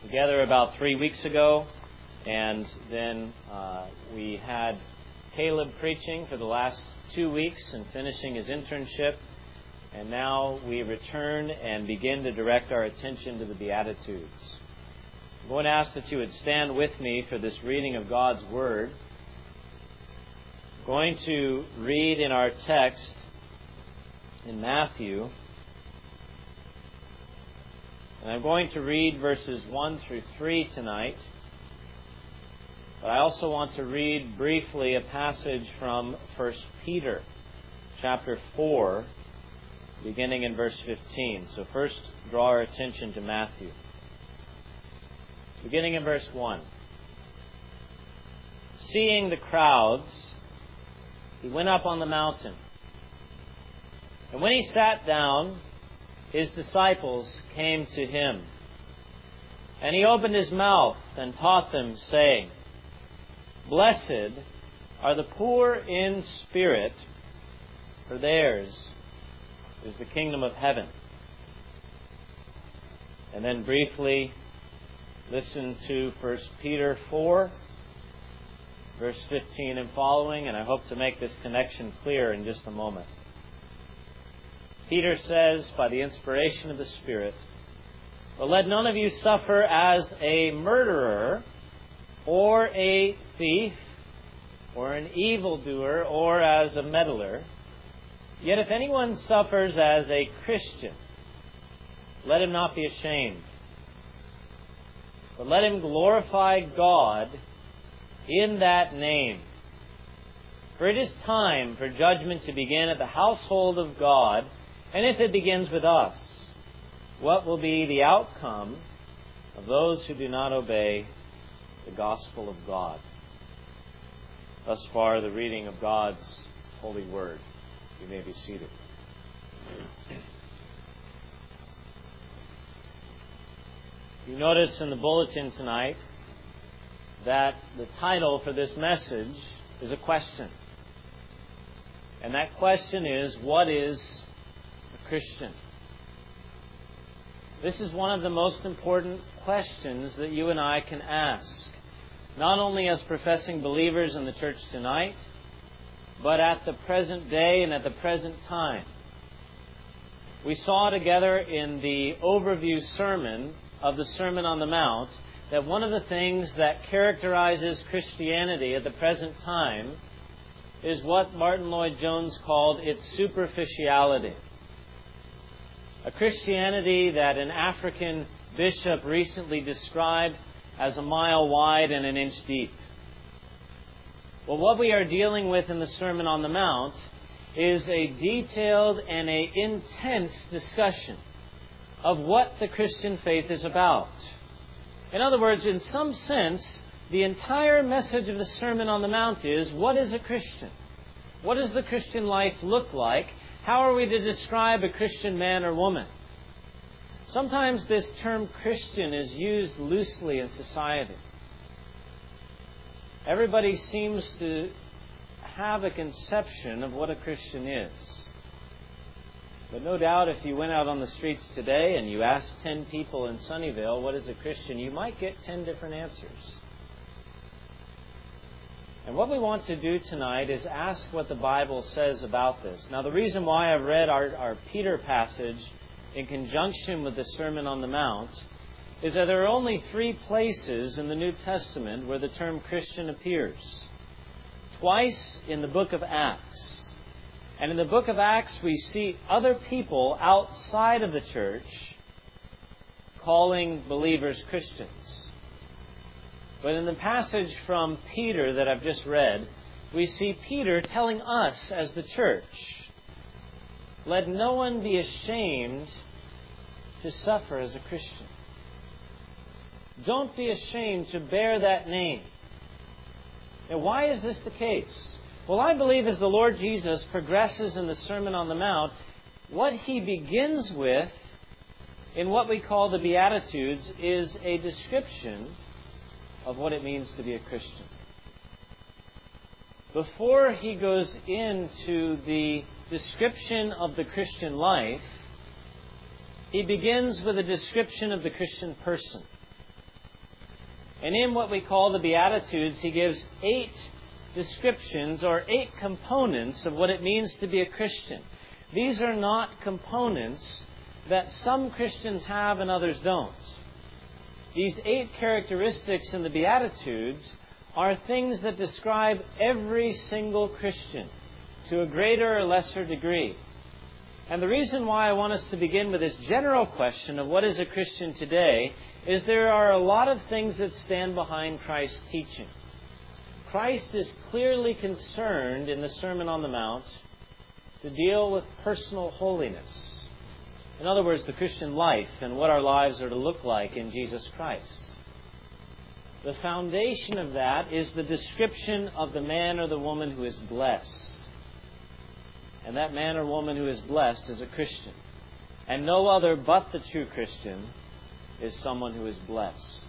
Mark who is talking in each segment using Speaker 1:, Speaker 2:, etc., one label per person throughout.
Speaker 1: together about 3 weeks ago, and then we had Caleb preaching for the last 2 weeks and finishing his internship, and now we return and begin to direct our attention to the Beatitudes. I'm going to ask that you would stand with me for this reading of God's Word. I'm going to read in our text in Matthew, and I'm going to read verses 1 through 3 tonight. But I also want to read briefly a passage from 1 Peter chapter 4, beginning in verse 15. So first, draw our attention to Matthew. Beginning in verse 1. Seeing the crowds, he went up on the mountain. And when he sat down, his disciples came to him. And he opened his mouth and taught them, saying, Blessed are the poor in spirit, for theirs is the kingdom of heaven. And then briefly listen to 1 Peter 4, verse 15 and following, and I hope to make this connection clear in just a moment. Peter says, by the inspiration of the Spirit, But let none of you suffer as a murderer, or a thief, or an evildoer, or as a meddler. Yet if anyone suffers as a Christian, let him not be ashamed, but let him glorify God in that name. For it is time for judgment to begin at the household of God, and if it begins with us, what will be the outcome of those who do not obey the gospel of God? Thus far, the reading of God's holy word. You may be seated. You notice in the bulletin tonight that the title for this message is a question. And that question is, what is a Christian? This is one of the most important questions that you and I can ask, not only as professing believers in the church tonight, but at the present day and at the present time. We saw together in the overview sermon of the Sermon on the Mount that one of the things that characterizes Christianity at the present time is what Martin Lloyd-Jones called its superficiality. A Christianity that an African bishop recently described as a mile wide and an inch deep. Well, what we are dealing with in the Sermon on the Mount is a detailed and an intense discussion of what the Christian faith is about. In other words, in some sense, the entire message of the Sermon on the Mount is, what is a Christian? What does the Christian life look like? How are we to describe a Christian man or woman? Sometimes this term Christian is used loosely in society. Everybody seems to have a conception of what a Christian is. But no doubt if you went out on the streets today and you asked 10 people in Sunnyvale, what is a Christian, you might get 10 different answers. And what we want to do tonight is ask what the Bible says about this. Now, the reason why I've read our Peter passage in conjunction with the Sermon on the Mount is that there are only 3 places in the New Testament where the term Christian appears. Twice in the book of Acts. And in the book of Acts, we see other people outside of the church calling believers Christians. But in the passage from Peter that I've just read, we see Peter telling us as the church, let no one be ashamed to suffer as a Christian. Don't be ashamed to bear that name. Now, why is this the case? Well, I believe as the Lord Jesus progresses in the Sermon on the Mount, what he begins with in what we call the Beatitudes is a description of what it means to be a Christian. Before he goes into the description of the Christian life, he begins with a description of the Christian person. And in what we call the Beatitudes, he gives 8 descriptions or 8 components of what it means to be a Christian. These are not components that some Christians have and others don't. These 8 characteristics in the Beatitudes are things that describe every single Christian to a greater or lesser degree. And the reason why I want us to begin with this general question of what is a Christian today is there are a lot of things that stand behind Christ's teaching. Christ is clearly concerned in the Sermon on the Mount to deal with personal holiness. In other words, the Christian life and what our lives are to look like in Jesus Christ. The foundation of that is the description of the man or the woman who is blessed. And that man or woman who is blessed is a Christian. And no other but the true Christian is someone who is blessed.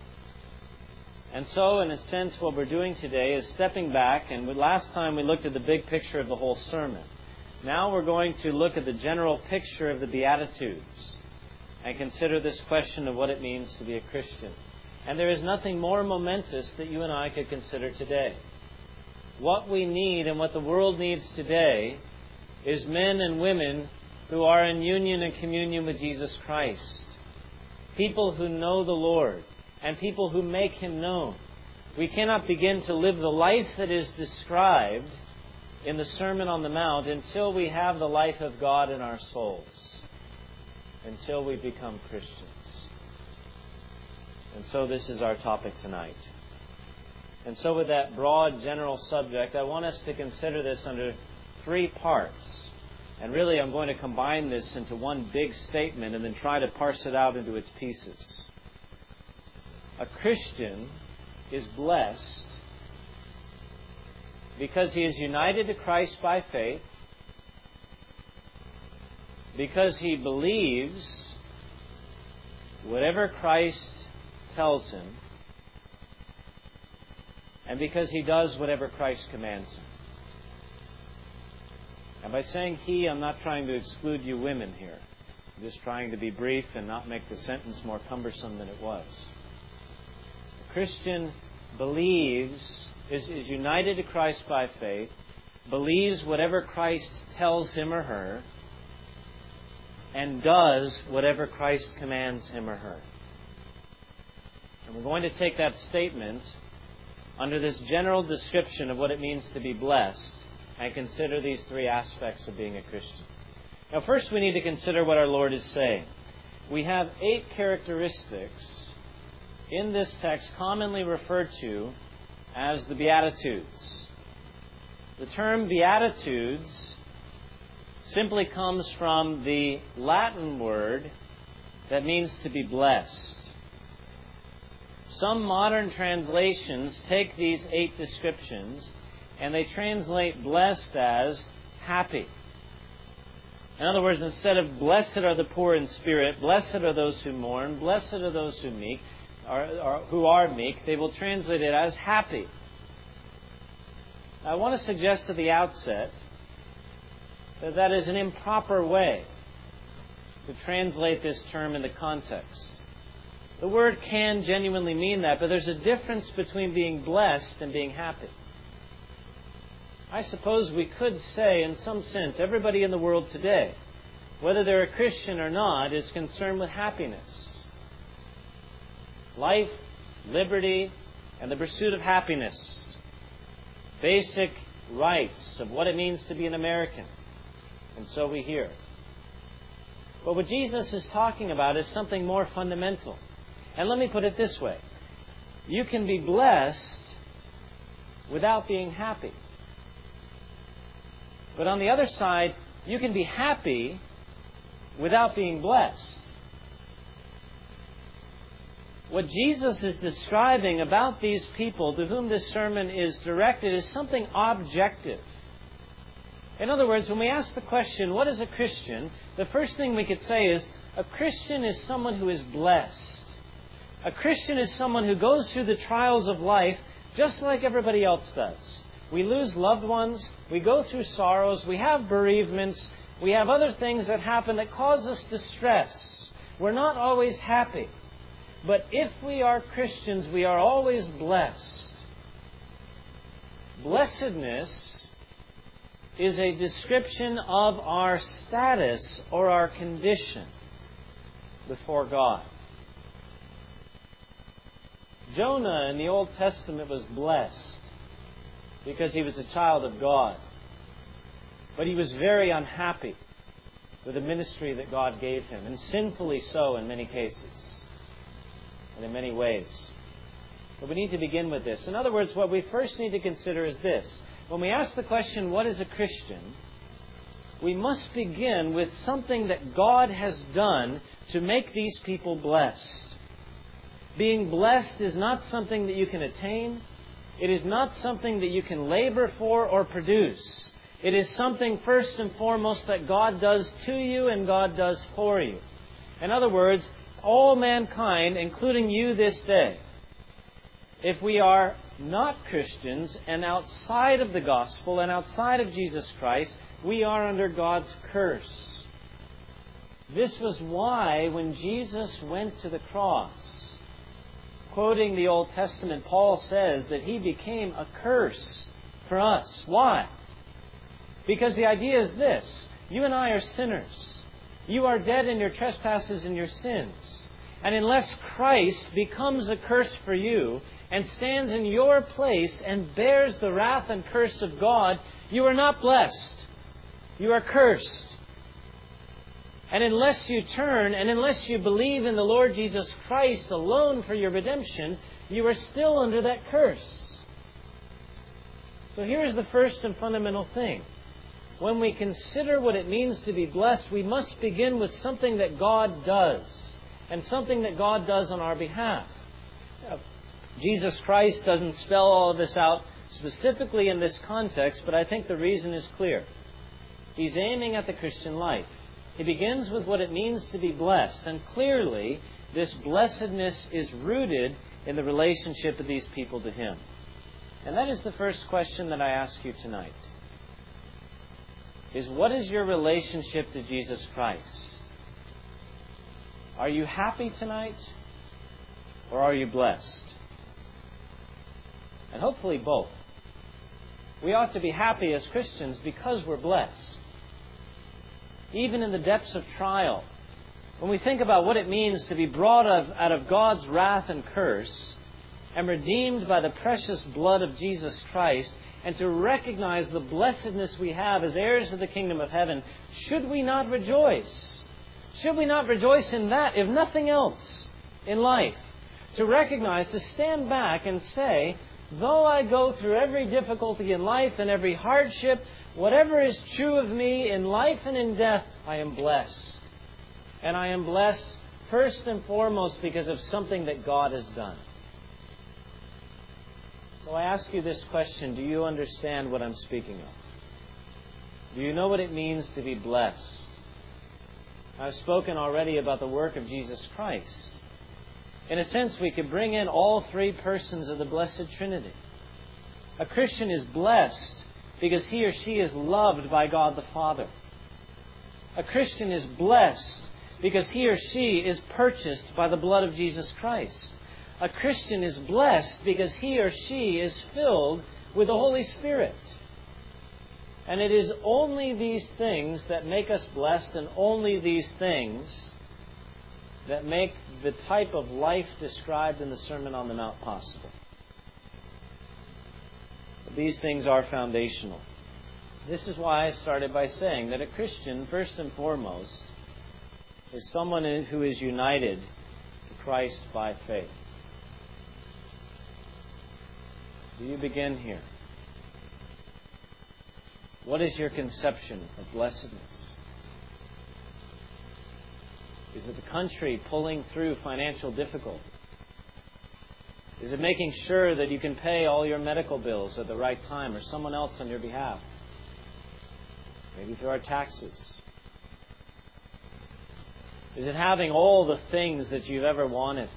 Speaker 1: And so, in a sense, what we're doing today is stepping back. And last time we looked at the big picture of the whole sermon. Now we're going to look at the general picture of the Beatitudes and consider this question of what it means to be a Christian. And there is nothing more momentous that you and I could consider today. What we need and what the world needs today is men and women who are in union and communion with Jesus Christ. People who know the Lord and people who make Him known. We cannot begin to live the life that is described in the Sermon on the Mount until we have the life of God in our souls, until we become Christians. And so this is our topic tonight. And so with that broad general subject, I want us to consider this under 3 parts. And really I'm going to combine this into one big statement and then try to parse it out into its pieces. A Christian is blessed because he is united to Christ by faith, because he believes whatever Christ tells him, and because he does whatever Christ commands him. And by saying he, I'm not trying to exclude you women here. I'm just trying to be brief and not make the sentence more cumbersome than it was. A Christian believes, is united to Christ by faith, believes whatever Christ tells him or her, and does whatever Christ commands him or her. And we're going to take that statement under this general description of what it means to be blessed and consider these 3 aspects of being a Christian. Now, first we need to consider what our Lord is saying. We have 8 characteristics in this text commonly referred to as the Beatitudes. The term Beatitudes simply comes from the Latin word that means to be blessed. Some modern translations take these 8 descriptions and they translate blessed as happy. In other words, instead of blessed are the poor in spirit, blessed are those who mourn, blessed are those who are meek, they will translate it as happy. I want to suggest at the outset that that is an improper way to translate this term in the context. The word can genuinely mean that, but there's a difference between being blessed and being happy. I suppose we could say, in some sense, everybody in the world today, whether they're a Christian or not, is concerned with happiness. Life, liberty, and the pursuit of happiness. Basic rights of what it means to be an American. And so we hear. But what Jesus is talking about is something more fundamental. And let me put it this way. You can be blessed without being happy. But on the other side, you can be happy without being blessed. What Jesus is describing about these people to whom this sermon is directed is something objective. In other words, when we ask the question, what is a Christian? The first thing we could say is, a Christian is someone who is blessed. A Christian is someone who goes through the trials of life just like everybody else does. We lose loved ones, we go through sorrows, we have bereavements, we have other things that happen that cause us distress. We're not always happy. But if we are Christians, we are always blessed. Blessedness is a description of our status or our condition before God. Jonah in the Old Testament was blessed because he was a child of God. But he was very unhappy with the ministry that God gave him, and sinfully so in many cases and in many ways. But we need to begin with this. In other words, what we first need to consider is this. When we ask the question, what is a Christian? We must begin with something that God has done to make these people blessed. Being blessed is not something that you can attain. It is not something that you can labor for or produce. It is something first and foremost that God does to you and God does for you. In other words, all mankind, including you this day, if we are not Christians and outside of the gospel and outside of Jesus Christ, we are under God's curse. This was why when Jesus went to the cross, quoting the Old Testament, Paul says that He became a curse for us. Why? Because the idea is this. You and I are sinners. You are dead in your trespasses and your sins. And unless Christ becomes a curse for you and stands in your place and bears the wrath and curse of God, you are not blessed. You are cursed. And unless you turn and unless you believe in the Lord Jesus Christ alone for your redemption, you are still under that curse. So here's the first and fundamental thing. When we consider what it means to be blessed, we must begin with something that God does, and something that God does on our behalf. Jesus Christ doesn't spell all of this out specifically in this context, but I think the reason is clear. He's aiming at the Christian life. He begins with what it means to be blessed, and clearly this blessedness is rooted in the relationship of these people to Him. And that is the first question that I ask you tonight. Is what is your relationship to Jesus Christ? Are you happy tonight? Or are you blessed? And hopefully both. We ought to be happy as Christians because we're blessed. Even in the depths of trial, when we think about what it means to be brought out of God's wrath and curse and redeemed by the precious blood of Jesus Christ, and to recognize the blessedness we have as heirs of the kingdom of heaven, should we not rejoice? Should we not rejoice in that, if nothing else in life? To recognize, to stand back and say, though I go through every difficulty in life and every hardship, whatever is true of me in life and in death, I am blessed. And I am blessed first and foremost because of something that God has done. So I ask you this question, do you understand what I'm speaking of? Do you know what it means to be blessed? I've spoken already about the work of Jesus Christ. In a sense, we could bring in all three persons of the Blessed Trinity. A Christian is blessed because he or she is loved by God the Father. A Christian is blessed because he or she is purchased by the blood of Jesus Christ. A Christian is blessed because he or she is filled with the Holy Spirit. And it is only these things that make us blessed, and only these things that make the type of life described in the Sermon on the Mount possible. But these things are foundational. This is why I started by saying that a Christian, first and foremost, is someone who is united to Christ by faith. Do you begin here? What is your conception of blessedness? Is it the country pulling through financial difficulty? Is it making sure that you can pay all your medical bills at the right time, or someone else on your behalf? Maybe through our taxes. Is it having all the things that you've ever wanted?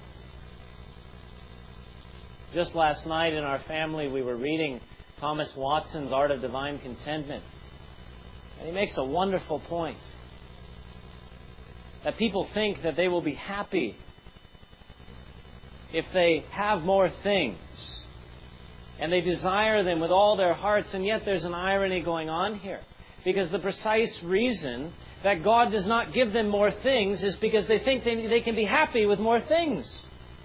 Speaker 1: Just last night in our family, we were reading Thomas Watson's Art of Divine Contentment. And he makes a wonderful point. That people think that they will be happy if they have more things. And they desire them with all their hearts, and yet there's an irony going on here. Because the precise reason that God does not give them more things is because they think they can be happy with more things.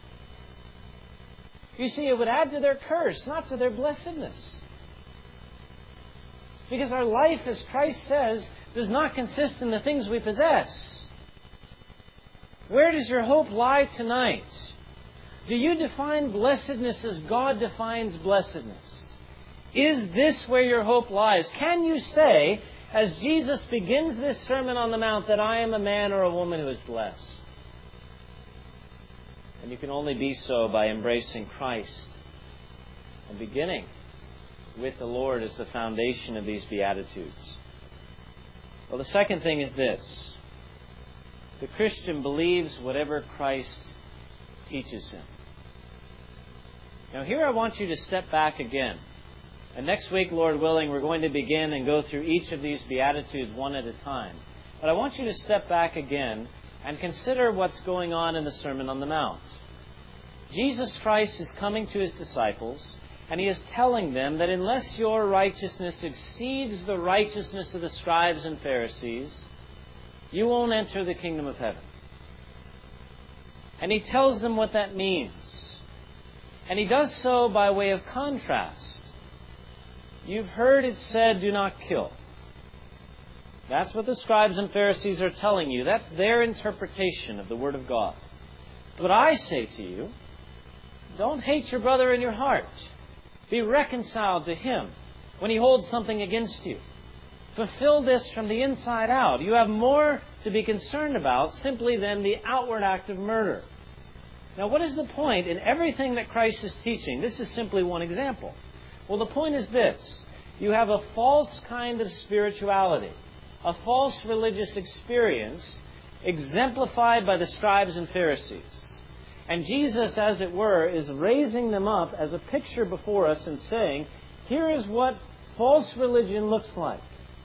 Speaker 1: You see, it would add to their curse, not to their blessedness. Because our life, as Christ says, does not consist in the things we possess. Where does your hope lie tonight? Do you define blessedness as God defines blessedness? Is this where your hope lies? Can you say, as Jesus begins this Sermon on the Mount, that I am a man or a woman who is blessed? And you can only be so by embracing Christ and beginning with the Lord as the foundation of these Beatitudes. Well, the second thing is this. The Christian believes whatever Christ teaches him. Now here I want you to step back again. And next week, Lord willing, we're going to begin and go through each of these Beatitudes one at a time. But I want you to step back again and consider what's going on in the Sermon on the Mount. Jesus Christ is coming to His disciples, and He is telling them that unless your righteousness exceeds the righteousness of the scribes and Pharisees, you won't enter the kingdom of heaven. And He tells them what that means. And He does so by way of contrast. You've heard it said, do not kill. That's what the scribes and Pharisees are telling you. That's their interpretation of the Word of God. But I say to you, don't hate your brother in your heart. Be reconciled to him when he holds something against you. Fulfill this from the inside out. You have more to be concerned about simply than the outward act of murder. Now, what is the point in everything that Christ is teaching? This is simply one example. Well, the point is this. You have a false kind of spirituality, a false religious experience exemplified by the scribes and Pharisees. And Jesus, as it were, is raising them up as a picture before us and saying, here is what false religion looks like.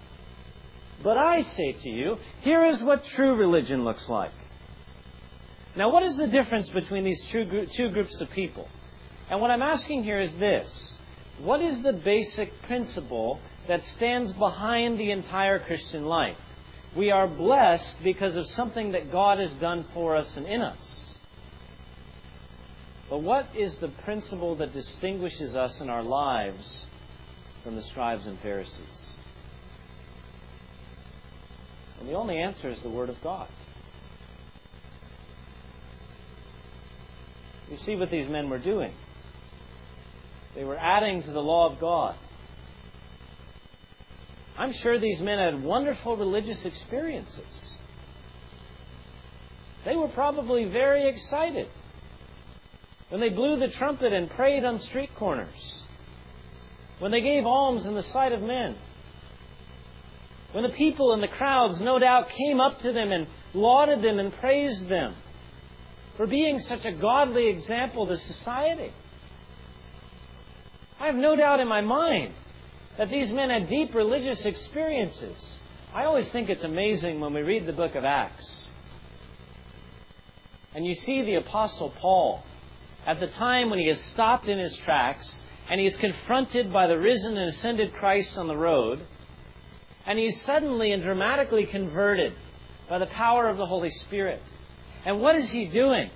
Speaker 1: But I say to you, here is what true religion looks like. Now, what is the difference between these two groups of people? And what I'm asking here is this. What is the basic principle that stands behind the entire Christian life? We are blessed because of something that God has done for us and in us. But what is the principle that distinguishes us in our lives from the scribes and Pharisees? And the only answer is the Word of God. You see what these men were doing. They were adding to the law of God. I'm sure these men had wonderful religious experiences. They were probably very excited when they blew the trumpet and prayed on street corners, when they gave alms in the sight of men, when the people in the crowds no doubt came up to them and lauded them and praised them for being such a godly example to society. I have no doubt in my mind that these men had deep religious experiences. I always think it's amazing when we read the book of Acts. And you see the Apostle Paul at the time when he is stopped in his tracks and he is confronted by the risen and ascended Christ on the road. And he is suddenly and dramatically converted by the power of the Holy Spirit. And what is he doing?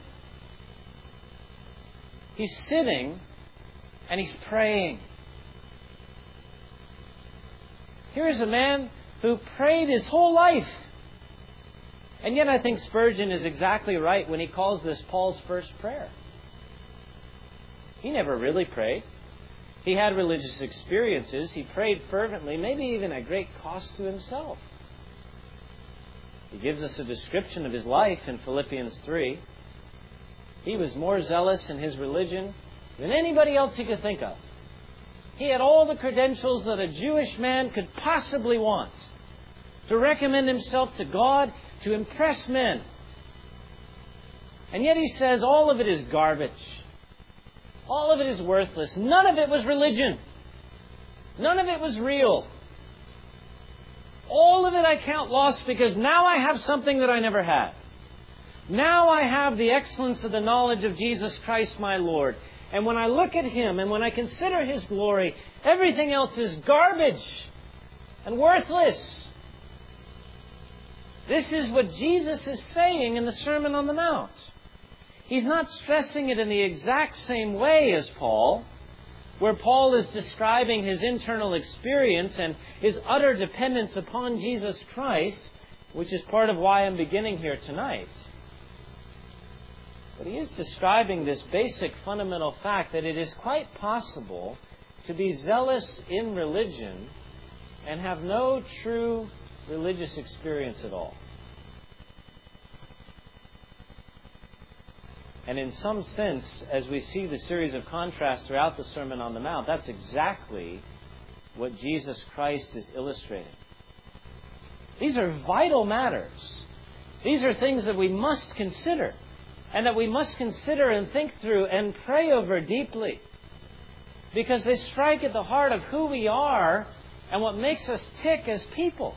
Speaker 1: He's sitting and he's praying. Here's a man who prayed his whole life. And yet I think Spurgeon is exactly right when he calls this Paul's first prayer. He never really prayed. He had religious experiences. He prayed fervently, maybe even at great cost to himself. He gives us a description of his life in Philippians 3. He was more zealous in his religion than anybody else he could think of. He had all the credentials that a Jewish man could possibly want to recommend himself to God, to impress men. And yet he says all of it is garbage. All of it is worthless. None of it was religion. None of it was real. All of it I count lost because now I have something that I never had. Now I have the excellence of the knowledge of Jesus Christ my Lord. And when I look at Him and when I consider His glory, everything else is garbage and worthless. This is what Jesus is saying in the Sermon on the Mount. He's not stressing it in the exact same way as Paul, where Paul is describing his internal experience and his utter dependence upon Jesus Christ, which is part of why I'm beginning here tonight. But he is describing this basic fundamental fact that it is quite possible to be zealous in religion and have no true religious experience at all. And in some sense, as we see the series of contrasts throughout the Sermon on the Mount, that's exactly what Jesus Christ is illustrating. These are vital matters. These are things that we must consider, and that we must consider and think through and pray over deeply, because they strike at the heart of who we are and what makes us tick as people.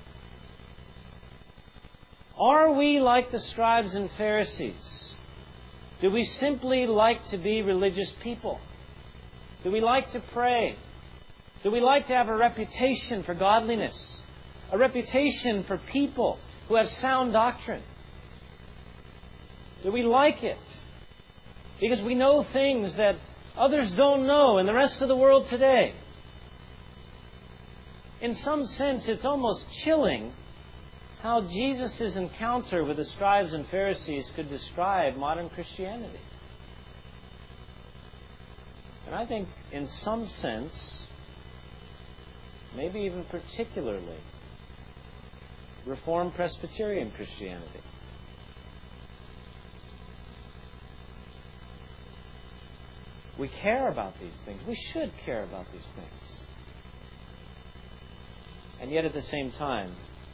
Speaker 1: Are we like the scribes and Pharisees? Do we simply like to be religious people? Do we like to pray? Do we like to have a reputation for godliness? A reputation for people who have sound doctrine? Do we like it because we know things that others don't know in the rest of the world today? In some sense, it's almost chilling how Jesus' encounter with the scribes and Pharisees could describe modern Christianity. And I think in some sense, maybe even particularly, Reformed Presbyterian Christianity. We care about these things. We should care about these things. And yet at the same time,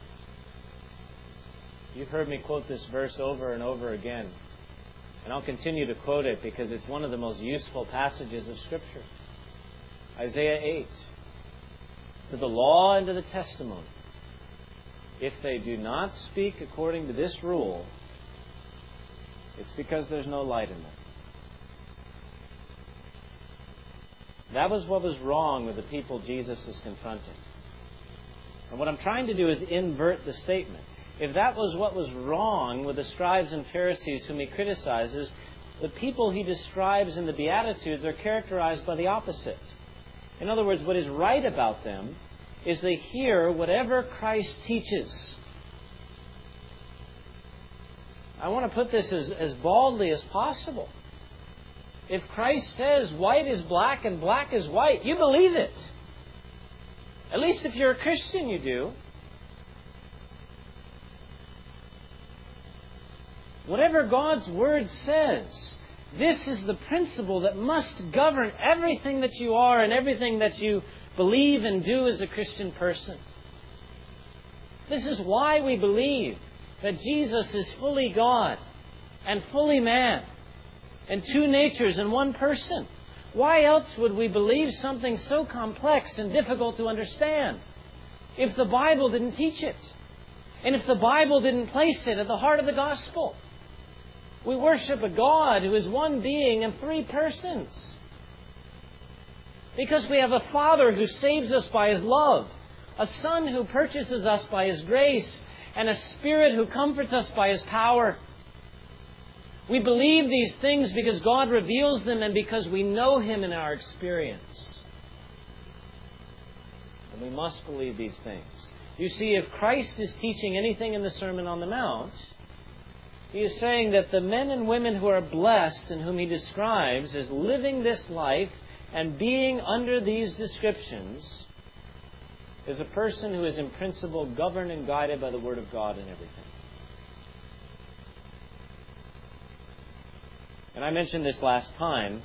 Speaker 1: you've heard me quote this verse over and over again. And I'll continue to quote it because it's one of the most useful passages of Scripture. Isaiah 8. To the law and to the testimony, if they do not speak according to this rule, it's because there's no light in them. That was what was wrong with the people Jesus is confronting. And what I'm trying to do is invert the statement. If that was what was wrong with the scribes and Pharisees whom he criticizes, the people he describes in the Beatitudes are characterized by the opposite. In other words, what is right about them is they hear whatever Christ teaches. I want to put this as baldly as possible. If Christ says white is black and black is white, you believe it. At least if you're a Christian, you do. Whatever God's Word says, this is the principle that must govern everything that you are and everything that you believe and do as a Christian person. This is why we believe that Jesus is fully God and fully man, and two natures in one person. Why else would we believe something so complex and difficult to understand if the Bible didn't teach it? And if the Bible didn't place it at the heart of the gospel? We worship a God who is one being in three persons. Because we have a Father who saves us by His love, a Son who purchases us by His grace, and a Spirit who comforts us by His power. We believe these things because God reveals them and because we know Him in our experience. And we must believe these things. You see, if Christ is teaching anything in the Sermon on the Mount, He is saying that the men and women who are blessed and whom He describes as living this life and being under these descriptions is a person who is in principle governed and guided by the Word of God in everything. And I mentioned this last time,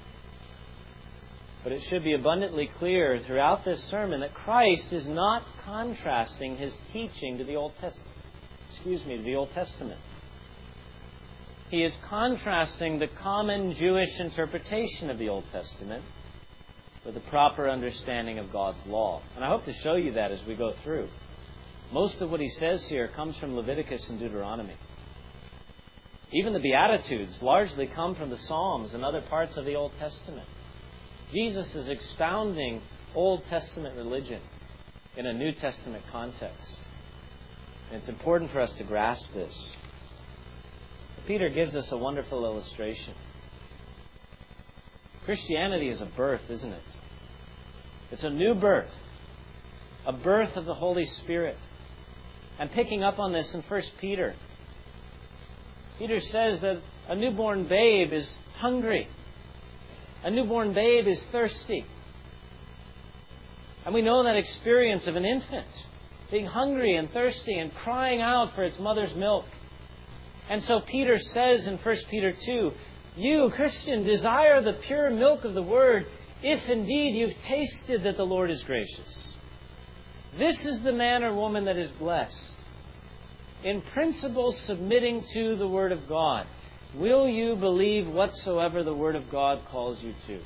Speaker 1: but it should be abundantly clear throughout this sermon that Christ is not contrasting His teaching to the Old Testament. He is contrasting the common Jewish interpretation of the Old Testament with the proper understanding of God's law. And I hope to show you that as we go through. Most of what he says here comes from Leviticus and Deuteronomy. Even the Beatitudes largely come from the Psalms and other parts of the Old Testament. Jesus is expounding Old Testament religion in a New Testament context. And it's important for us to grasp this. Peter gives us a wonderful illustration. Christianity is a birth, isn't it? It's a new birth. A birth of the Holy Spirit. And picking up on this in 1 Peter, Peter says that a newborn babe is hungry. A newborn babe is thirsty. And we know that experience of an infant being hungry and thirsty and crying out for its mother's milk. And so Peter says in 1 Peter 2, you, Christian, desire the pure milk of the Word, if indeed you've tasted that the Lord is gracious. This is the man or woman that is blessed, in principle submitting to the Word of God. Will you believe whatsoever the Word of God calls you to?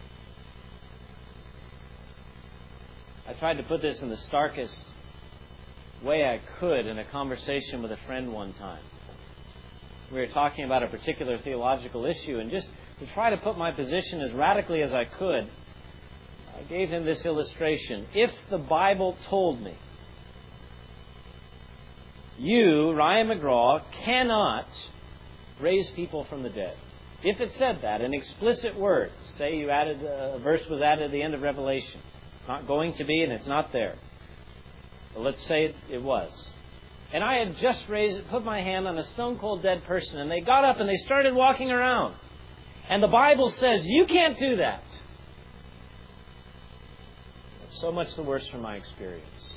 Speaker 1: I tried to put this in the starkest way I could in a conversation with a friend one time. We were talking about a particular theological issue, and just to try to put my position as radically as I could, I gave him this illustration. If the Bible told me, you, Ryan McGraw, cannot raise people from the dead. If it said that in explicit words, say you added a verse was added at the end of Revelation. It's not going to be, and it's not there. But let's say it was. And I had just put my hand on a stone-cold dead person, and they got up and they started walking around. And the Bible says, you can't do that. So much the worse from my experience.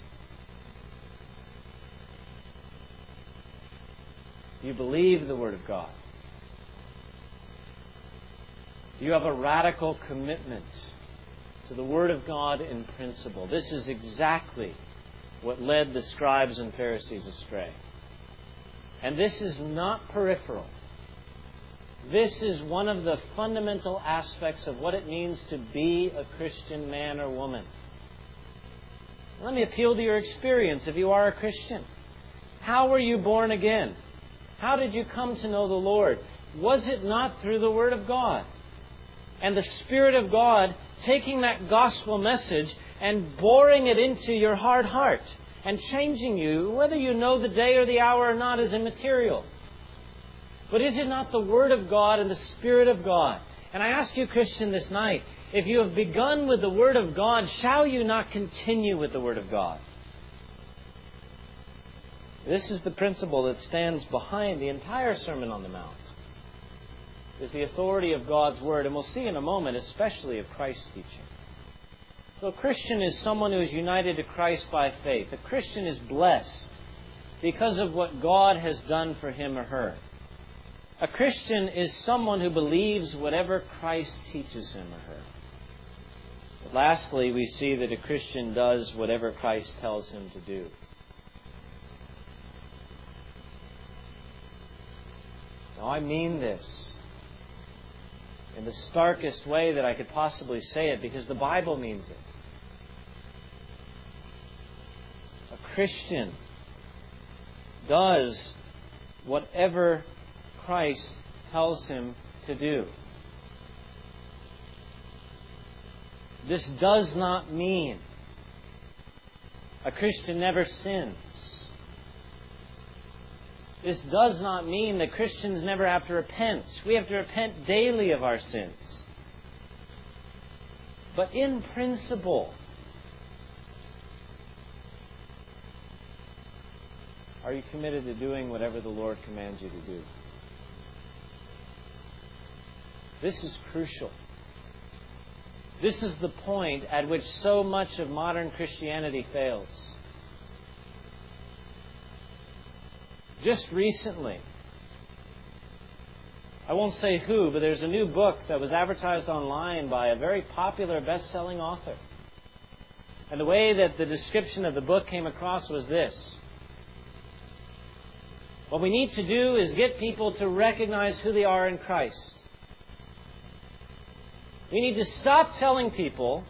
Speaker 1: You believe the Word of God. You have a radical commitment to the Word of God in principle. This is exactly what led the scribes and Pharisees astray. And this is not peripheral. This is one of the fundamental aspects of what it means to be a Christian man or woman. Let me appeal to your experience if you are a Christian. How were you born again? How did you come to know the Lord? Was it not through the Word of God? And the Spirit of God taking that gospel message and boring it into your hard heart and changing you, whether you know the day or the hour or not is immaterial. But is it not the Word of God and the Spirit of God? And I ask you, Christian, this night, if you have begun with the Word of God, shall you not continue with the Word of God? This is the principle that stands behind the entire Sermon on the Mount. Is the authority of God's Word, and we'll see in a moment, especially of Christ's teaching. So a Christian is someone who is united to Christ by faith. A Christian is blessed because of what God has done for him or her. A Christian is someone who believes whatever Christ teaches him or her. But lastly, we see that a Christian does whatever Christ tells him to do. Now, I mean this in the starkest way that I could possibly say it, because the Bible means it. A Christian does whatever Christ tells him to do. This does not mean a Christian never sins. This does not mean that Christians never have to repent. We have to repent daily of our sins. But in principle, are you committed to doing whatever the Lord commands you to do? This is crucial. This is the point at which so much of modern Christianity fails. Just recently, I won't say who, but there's a new book that was advertised online by a very popular best-selling author. And the way that the description of the book came across was this: what we need to do is get people to recognize who they are in Christ. We need to stop telling people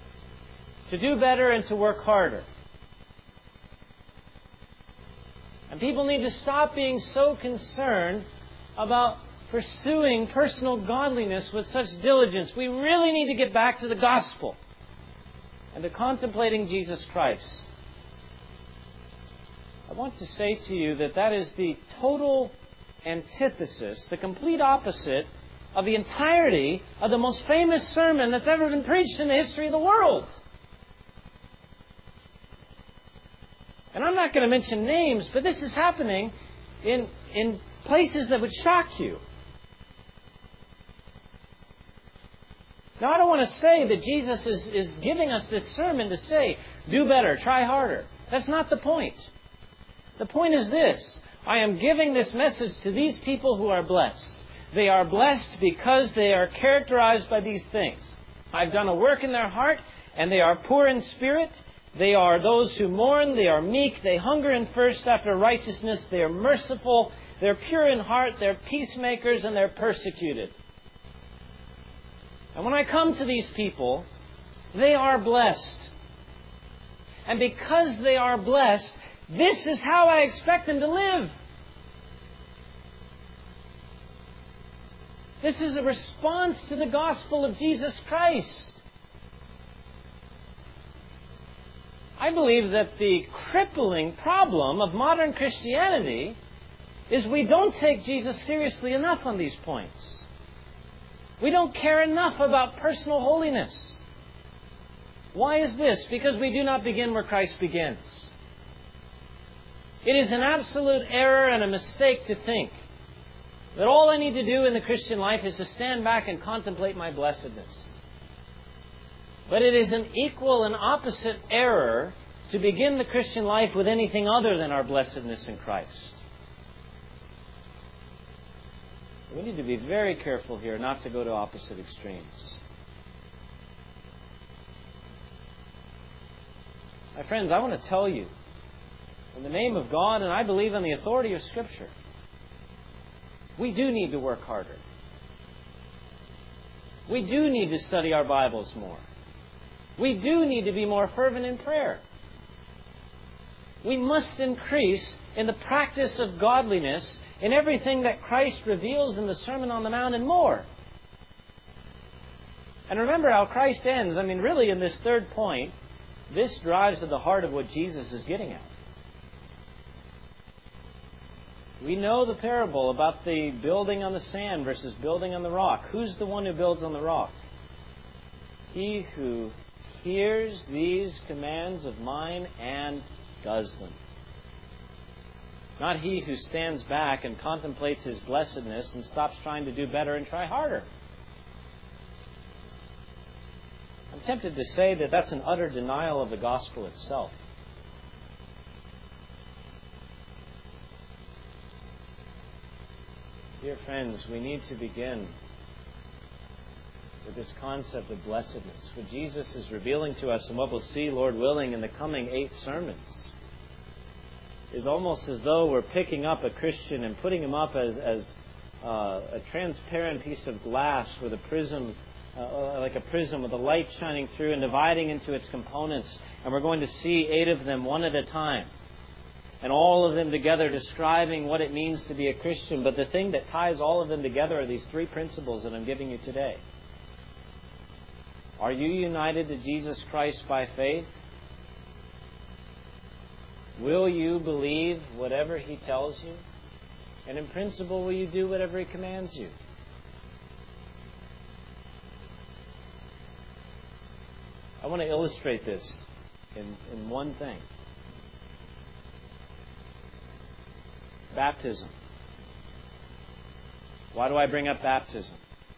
Speaker 1: to do better and to work harder. And And people need to stop being so concerned about pursuing personal godliness with such diligence. We really need to get back to the gospel and to contemplating Jesus Christ. I want to say to you that that is the total antithesis, the complete opposite of the entirety of the most famous sermon that's ever been preached in the history of the world. And I'm not going to mention names, but this is happening in places that would shock you. Now, I don't want to say that Jesus is giving us this sermon to say, do better, try harder. That's not the point. The point is this: I am giving this message to these people who are blessed. They are blessed because they are characterized by these things. I've done a work in their heart, and they are poor in spirit. They are those who mourn. They are meek. They hunger and thirst after righteousness. They are merciful. They're pure in heart. They're peacemakers, and they're persecuted. And when I come to these people, they are blessed. And because they are blessed, this is how I expect them to live. This is a response to the gospel of Jesus Christ. I believe that the crippling problem of modern Christianity is we don't take Jesus seriously enough on these points. We don't care enough about personal holiness. Why is this? Because we do not begin where Christ begins. It is an absolute error and a mistake to think that all I need to do in the Christian life is to stand back and contemplate my blessedness. But it is an equal and opposite error to begin the Christian life with anything other than our blessedness in Christ. We need to be very careful here not to go to opposite extremes. My friends, I want to tell you, in the name of God, and I believe in the authority of Scripture, we do need to work harder. We do need to study our Bibles more. We do need to be more fervent in prayer. We must increase in the practice of godliness in everything that Christ reveals in the Sermon on the Mount and more. And remember how Christ ends. I mean, really, in this third point, this drives to the heart of what Jesus is getting at. We know the parable about the building on the sand versus building on the rock. Who's the one who builds on the rock? He who hears these commands of mine and does them. Not he who stands back and contemplates his blessedness and stops trying to do better and try harder. I'm tempted to say that that's an utter denial of the gospel itself. Dear friends, we need to begin with this concept of blessedness, what Jesus is revealing to us and what we'll see, Lord willing, in the coming 8 sermons, is almost as though we're picking up a Christian and putting him up as a transparent piece of glass with a prism, like a prism with a light shining through and dividing into its components. And we're going to see 8 of them one at a time. And all of them together describing what it means to be a Christian. But the thing that ties all of them together are these 3 principles that I'm giving you today. Are you united to Jesus Christ by faith? Will you believe whatever He tells you? And in principle, will you do whatever He commands you? I want to illustrate this in one thing. Baptism. Why do I bring up baptism?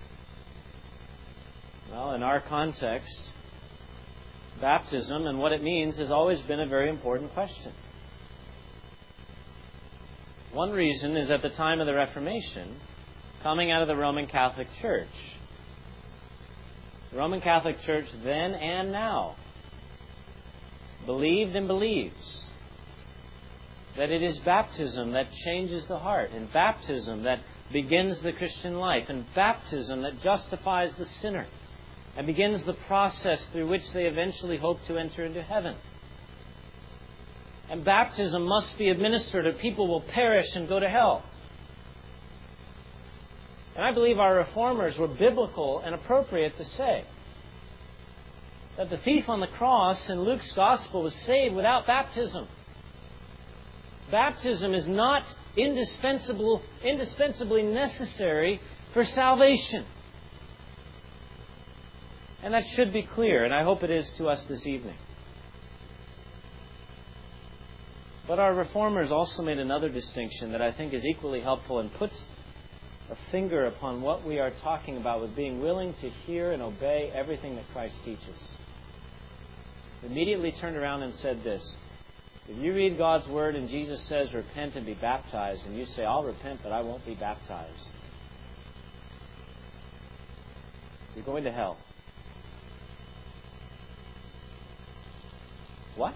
Speaker 1: Well, in our context, baptism and what it means has always been a very important question. One reason is at the time of the Reformation, coming out of the Roman Catholic Church. The Roman Catholic Church then and now believed and believes that it is baptism that changes the heart, and baptism that begins the Christian life, and baptism that justifies the sinner and begins the process through which they eventually hope to enter into heaven. and baptism must be administered or people will perish and go to hell. And I believe our reformers were biblical and appropriate to say that the thief on the cross in Luke's Gospel was saved without baptism. Baptism is not indispensably necessary for salvation. And that should be clear, and I hope it is to us this evening. But our reformers also made another distinction that I think is equally helpful and puts a finger upon what we are talking about with being willing to hear and obey everything that Christ teaches. They immediately turned around and said this: if you read God's Word and Jesus says repent and be baptized, and you say, I'll repent but I won't be baptized, you're going to hell. What?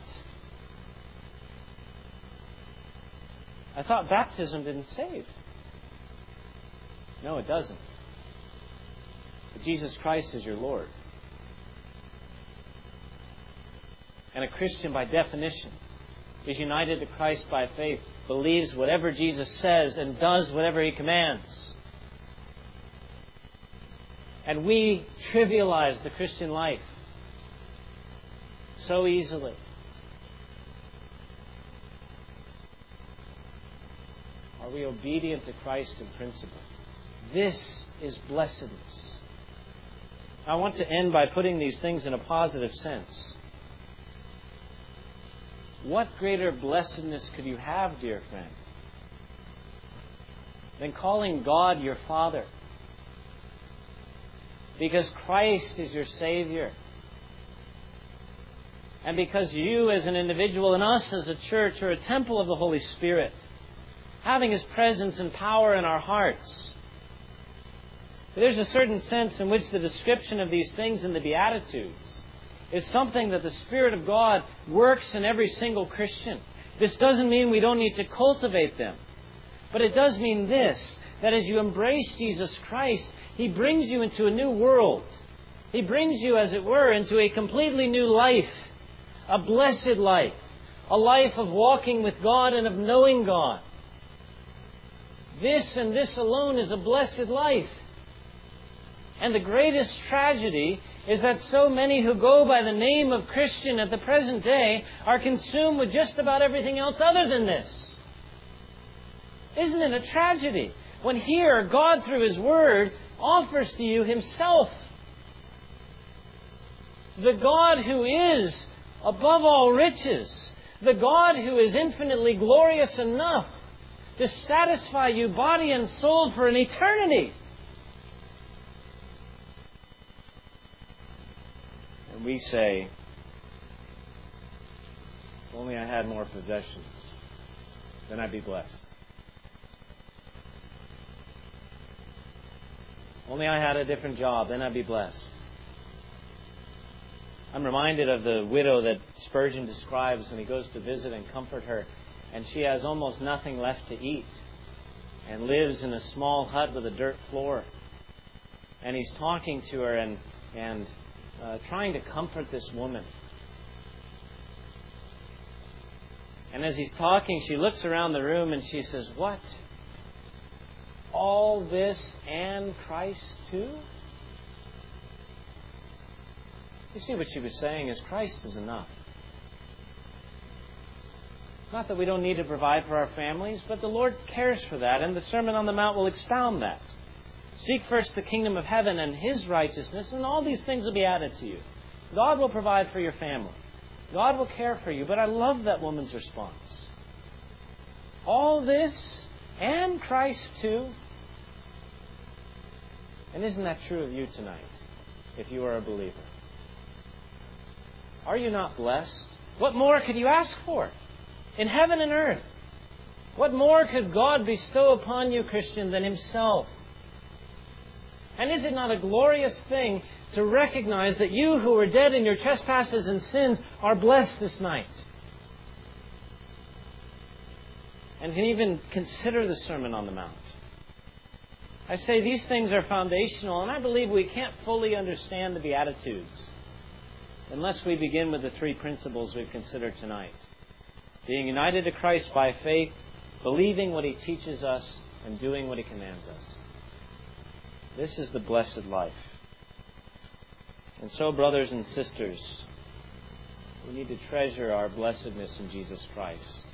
Speaker 1: I thought baptism didn't save. No, it doesn't. But Jesus Christ is your Lord. And a Christian, by definition, is united to Christ by faith, believes whatever Jesus says and does whatever He commands. And we trivialize the Christian life so easily. Are we obedient to Christ in principle? This is blessedness. I want to end by putting these things in a positive sense. What greater blessedness could you have, dear friend, than calling God your Father? Because Christ is your Savior. And because you as an individual and us as a church are a temple of the Holy Spirit, having His presence and power in our hearts. There's a certain sense in which the description of these things in the Beatitudes is something that the Spirit of God works in every single Christian. This doesn't mean we don't need to cultivate them. But it does mean this, that as you embrace Jesus Christ, He brings you into a new world. He brings you, as it were, into a completely new life. A blessed life. A life of walking with God and of knowing God. This and this alone is a blessed life. And the greatest tragedy is that so many who go by the name of Christian at the present day are consumed with just about everything else other than this. Isn't it a tragedy when here God through His Word offers to you Himself? The God who is above all riches, the God who is infinitely glorious enough to satisfy you body and soul for an eternity. And we say, if only I had more possessions, then I'd be blessed. Only I had a different job, then I'd be blessed. I'm reminded of the widow that Spurgeon describes when he goes to visit and comfort her, and she has almost nothing left to eat and lives in a small hut with a dirt floor. And he's talking to her and trying to comfort this woman. And as he's talking, she looks around the room and she says, "What? All this and Christ too?" You see, what she was saying is Christ is enough. It's not that we don't need to provide for our families, but the Lord cares for that, and the Sermon on the Mount will expound that. Seek first the kingdom of heaven and His righteousness, and all these things will be added to you. God will provide for your family. God will care for you. But I love that woman's response. All this and Christ too. And isn't that true of you tonight, if you are a believer? Are you not blessed? What more could you ask for? In heaven and earth. What more could God bestow upon you, Christian, than Himself? And is it not a glorious thing to recognize that you who were dead in your trespasses and sins are blessed this night? And can even consider the Sermon on the Mount. I say these things are foundational, and I believe we can't fully understand the Beatitudes unless we begin with the three principles we've considered tonight. being united to Christ by faith, believing what He teaches us, and doing what He commands us. This is the blessed life. And so, brothers and sisters, we need to treasure our blessedness in Jesus Christ.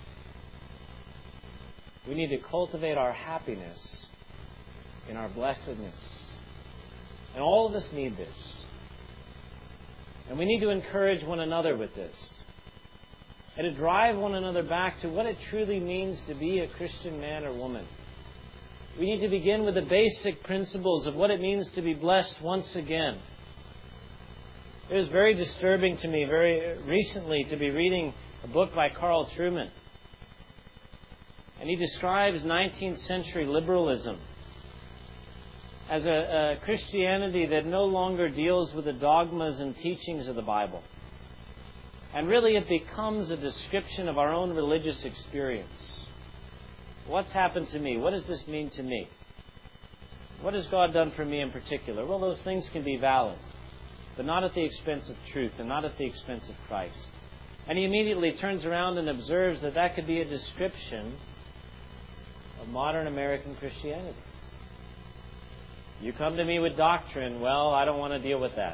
Speaker 1: We need to cultivate our happiness in our blessedness. And all of us need this. And we need to encourage one another with this. And to drive one another back to what it truly means to be a Christian man or woman. We need to begin with the basic principles of what it means to be blessed once again. It was very disturbing to me very recently to be reading a book by Carl Trueman. And he describes 19th century liberalism as a Christianity that no longer deals with the dogmas and teachings of the Bible. And really it becomes a description of our own religious experience. What's happened to me? What does this mean to me? What has God done for me in particular? Well, those things can be valid, but not at the expense of truth and not at the expense of Christ. And he immediately turns around and observes that that could be a description of modern American Christianity. You come to me with doctrine, well, I don't want to deal with that.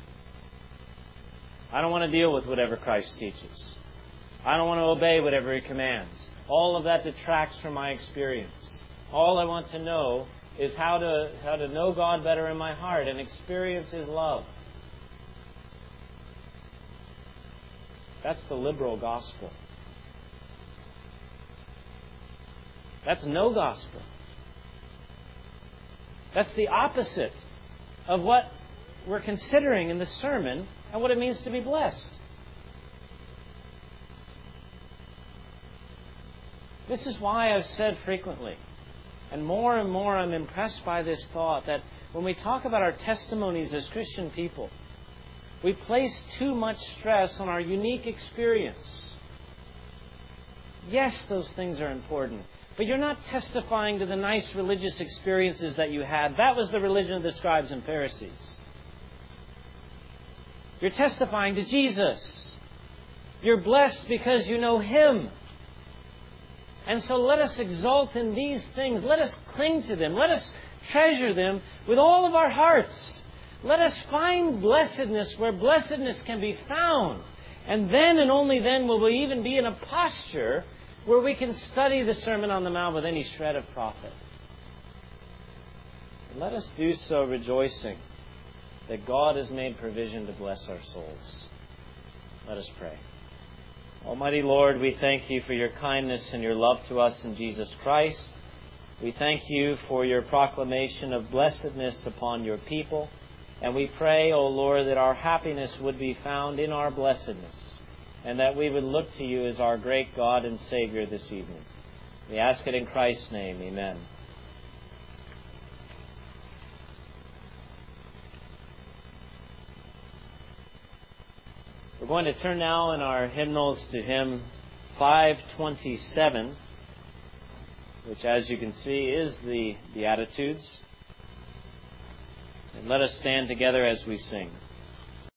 Speaker 1: I don't want to deal with whatever Christ teaches. I don't want to obey whatever He commands. All of that detracts from my experience. All I want to know is how to know God better in my heart and experience His love. That's the liberal gospel. That's no gospel. That's the opposite of what we're considering in the sermon and what it means to be blessed. This is why I've said frequently, and more I'm impressed by this thought, that when we talk about our testimonies as Christian people, we place too much stress on our unique experience. Yes, those things are important. But you're not testifying to the nice religious experiences that you had. That was the religion of the scribes and Pharisees. You're testifying to Jesus. You're blessed because you know Him. And so let us exult in these things. Let us cling to them. Let us treasure them with all of our hearts. Let us find blessedness where blessedness can be found. And then and only then will we even be in a posture where we can study the Sermon on the Mount with any shred of profit. And let us do so rejoicing that God has made provision to bless our souls. Let us pray. Almighty Lord, we thank You for Your kindness and Your love to us in Jesus Christ. We thank You for Your proclamation of blessedness upon Your people. And we pray, O Lord, that our happiness would be found in our blessedness, and that we would look to You as our great God and Savior this evening. We ask it in Christ's name. Amen. We're going to turn now in our hymnals to hymn 527, which, as you can see, is the Beatitudes. And let us stand together as we sing.